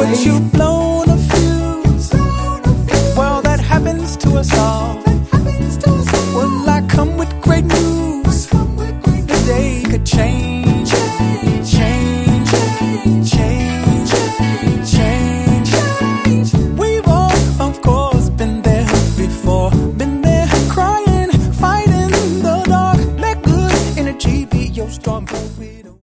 You've blown a fuse. Well, that happens to us all.